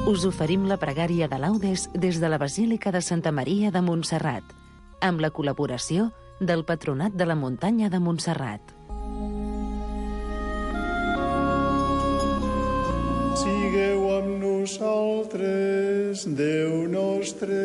us oferim la pregària de laudes des de la Basílica de Santa Maria de Montserrat, amb la col·laboració del Patronat de la Muntanya de Montserrat. Sigueu amb nosaltres, Déu nostre.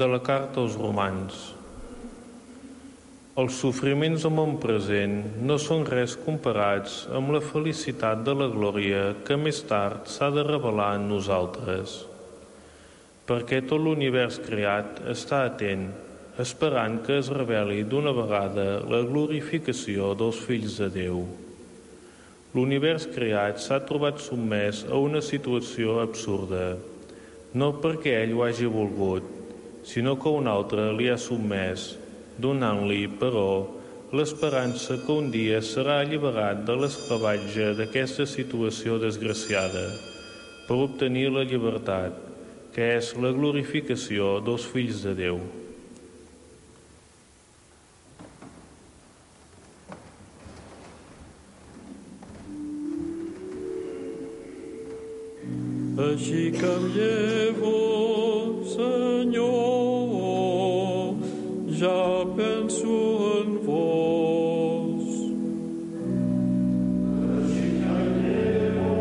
de la carta als Romans. Els sofriments del món present no són res comparats amb la felicitat de la glòria que més tard s'ha de revelar en nosaltres. Perquè tot l'univers creat està atent, esperant que es reveli d'una vegada la glorificació dels fills de Déu. L'univers creat s'ha trobat sotmès a una situació absurda, no perquè ell ho hagi volgut, sinó que un altre li ha sotmès, donant-li, però, l'esperança que un dia serà alliberat de l'esclavatge d'aquesta situació desgraciada per obtenir la llibertat, que és la glorificació dels fills de Déu. Així que em llevo, Senyor, ja penso en vos. Així que em llevo,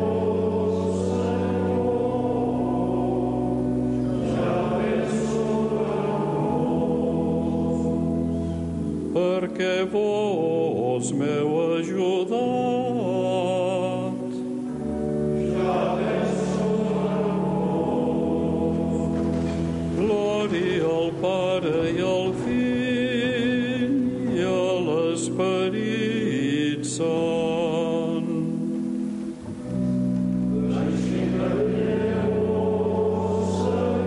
Senyor, ja penso en vos. Perquè vos m'heu ajudat. Pare i al Fill i a l'Esperit Sant. Així que Déu,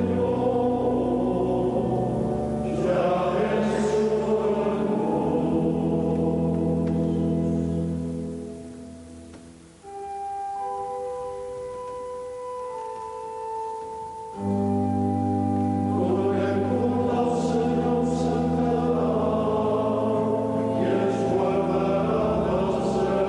Senyor, ja penso en vos.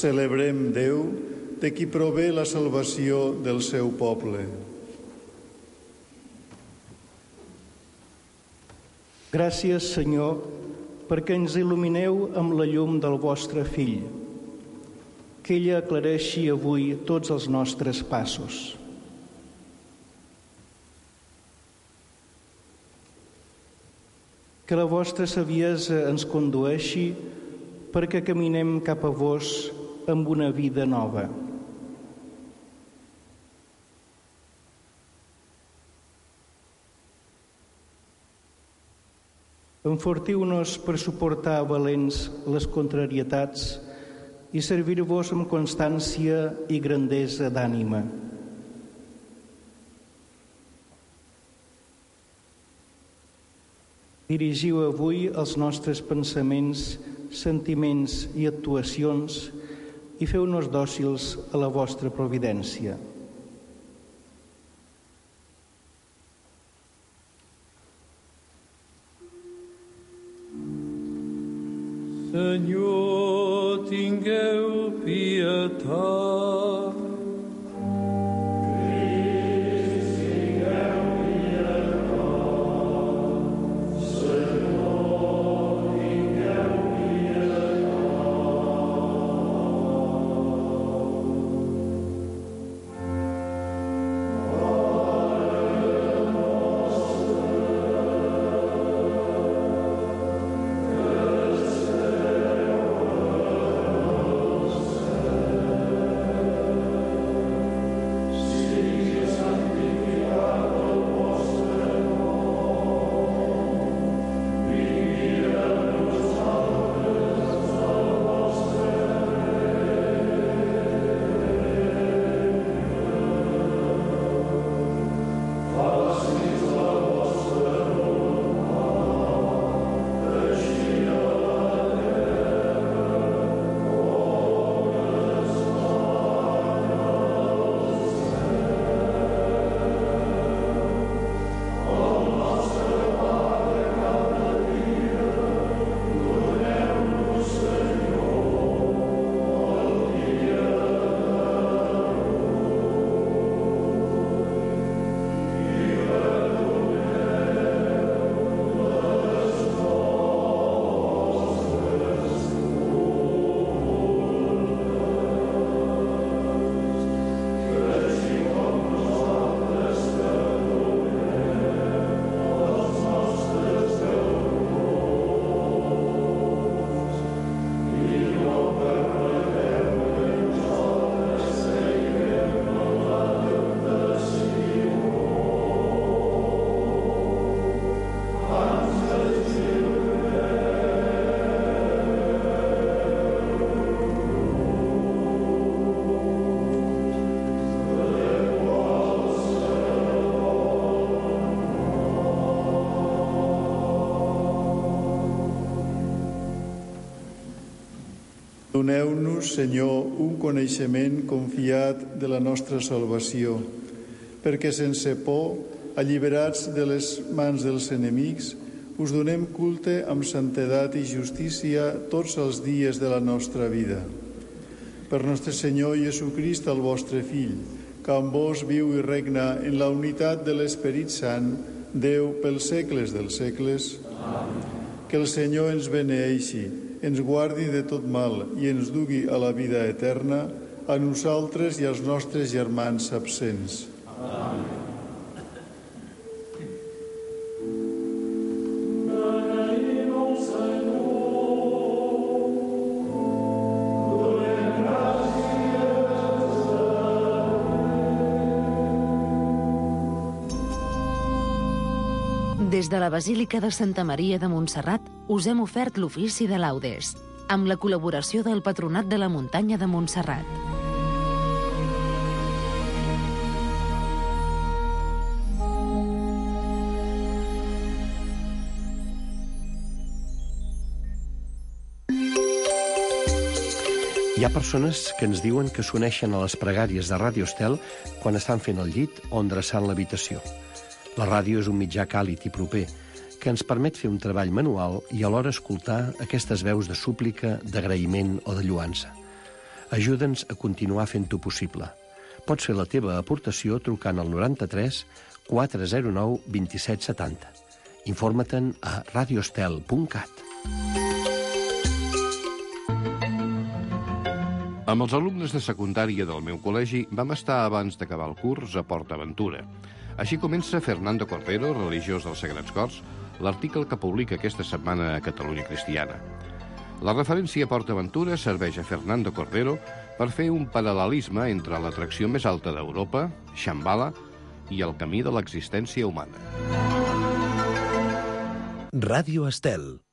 Celebrem Déu, de qui prové la salvació del seu poble. Gràcies, Senyor, perquè ens il·lumineu amb la llum del vostre Fill, que ella aclareixi avui tots els nostres passos. Que la vostra saviesa ens condueixi perquè caminem cap a vos amb una vida nova. Enfortiu-nos per suportar valents les contrarietats i servir-vos amb constància i grandesa d'ànima. Dirigiu avui els nostres pensaments, sentiments i actuacions i feu-nos dòcils a la vostra providència. Senyor, tingueu pietat. Doneu-nos, Senyor, un coneixement confiat de la nostra salvació, perquè sense por, alliberats de les mans dels enemics, us donem culte amb santedat i justícia tots els dies de la nostra vida. Per nostre Senyor Jesucrist, el vostre Fill, que amb vos viu i regna en la unitat de l'Esperit Sant, Déu pels segles dels segles. Amén. Que el Senyor ens beneeixi, ens guardi de tot mal i ens dugui a la vida eterna, a nosaltres i als nostres germans absents. Amén. Des de la Basílica de Santa Maria de Montserrat us hem ofert l'ofici de laudes, amb la col·laboració del Patronat de la Muntanya de Montserrat. Hi ha persones que ens diuen que s'uneixen a les pregàries de Ràdio Estel quan estan fent el llit o endreçant l'habitació. La ràdio és un mitjà càlid i proper que ens permet fer un treball manual i alhora escoltar aquestes veus de súplica, d'agraïment o de lloança. Ajuda'ns a continuar fent-ho possible. Pots fer la teva aportació trucant al 93 409 2770. Informa-te'n a radiostel.cat. Amb els alumnes de secundària del meu col·legi vam estar abans d'acabar el curs a Port Aventura. Així comença Fernando Cordero, religiós dels Sagrats Cors, l'article que publica aquesta setmana a Catalunya Cristiana. La referència a Port Aventura serveix a Fernando Cordero per fer un paral·lelisme entre l'atracció més alta d'Europa, Shambhala, i el camí de l'existència humana. Ràdio Estel.